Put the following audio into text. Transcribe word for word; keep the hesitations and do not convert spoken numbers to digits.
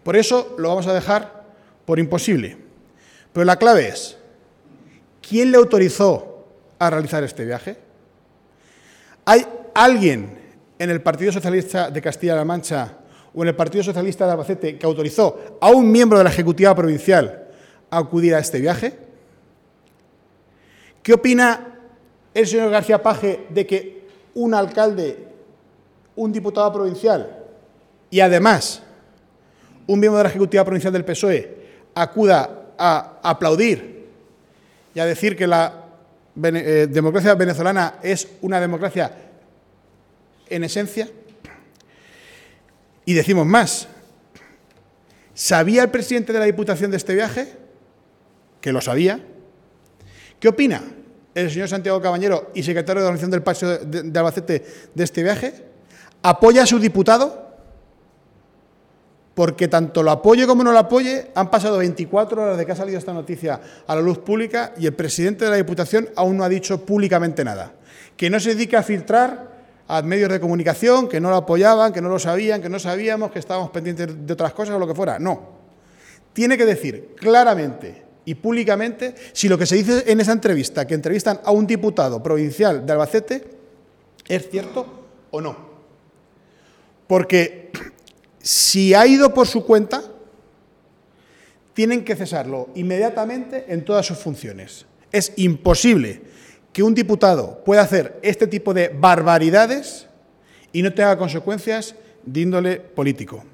Por eso lo vamos a dejar por imposible. Pero la clave es, ¿quién le autorizó a realizar este viaje? ¿Hay alguien en el Partido Socialista de Castilla-La Mancha o en el Partido Socialista de Albacete que autorizó a un miembro de la Ejecutiva Provincial a acudir a este viaje? ¿Qué opina el señor García Page de que un alcalde, un diputado provincial y además un miembro de la Ejecutiva Provincial del P S O E acuda a aplaudir y a decir que la eh, democracia venezolana es una democracia en esencia? Y decimos más, ¿sabía el presidente de la Diputación de este viaje? Que lo sabía. ¿Qué opina el señor Santiago Cabañero y secretario de Organización del Paseo de, de Albacete de este viaje? ¿Apoya a su diputado? Porque tanto lo apoye como no lo apoye, han pasado veinticuatro horas de que ha salido esta noticia a la luz pública y el presidente de la Diputación aún no ha dicho públicamente nada. Que no se dedique a filtrar a medios de comunicación, que no lo apoyaban, que no lo sabían, que no sabíamos, que estábamos pendientes de otras cosas o lo que fuera. No. Tiene que decir claramente y públicamente si lo que se dice en esa entrevista, que entrevistan a un diputado provincial de Albacete, es cierto o no. Porque si ha ido por su cuenta, tienen que cesarlo inmediatamente en todas sus funciones. Es imposible que un diputado pueda hacer este tipo de barbaridades y no tenga consecuencias de índole político.